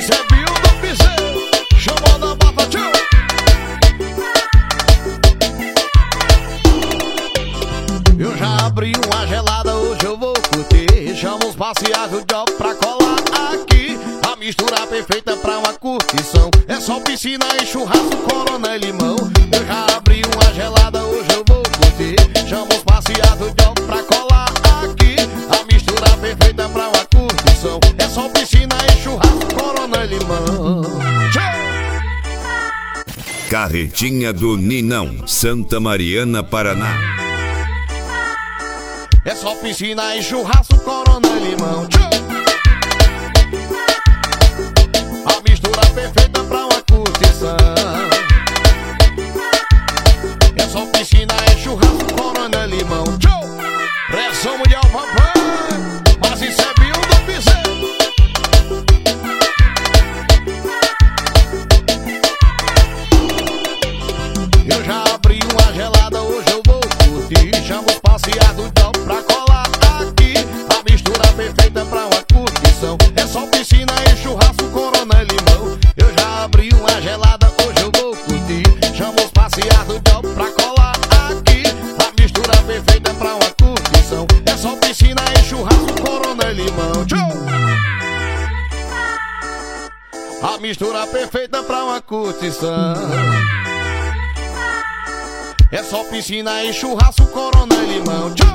Zebinho do Piseiro, chamou da bota, tio. Eu já abri uma gelada, hoje eu vou curtir. Chama os parciais do job pra colar aqui. A mistura perfeita pra uma curtição. É só piscina e churrasco, Coronel Limão. Eu já abri uma gelada, hoje eu vou curtir. Chama os parciais do job pra colar aqui. A mistura perfeita pra uma curtição. É só piscina e churrasco, Coronel Limão. Carretinha do Ninão, Santa Mariana, Paraná. É só piscina e churrasco, Coronel Limão. A mistura perfeita pra uma curtição. É só piscina e churrasco, Coronel Limão. Pressão mundial, papai. Mas isso é Bill do Piseiro. Eu já abri uma gelada, hoje eu vou curtir. Chamo os passeados do job pra colar aqui. A mistura perfeita pra uma curtição. É só piscina e churrasco, Coronel Limão. Eu já abri uma gelada, hoje eu vou curtir. Chamo os passeados do job pra colar aqui. A mistura perfeita pra uma curtição. É só piscina e churrasco, Coronel Limão. A mistura perfeita pra uma curtição. É só piscina e churrasco, Coronel Limão.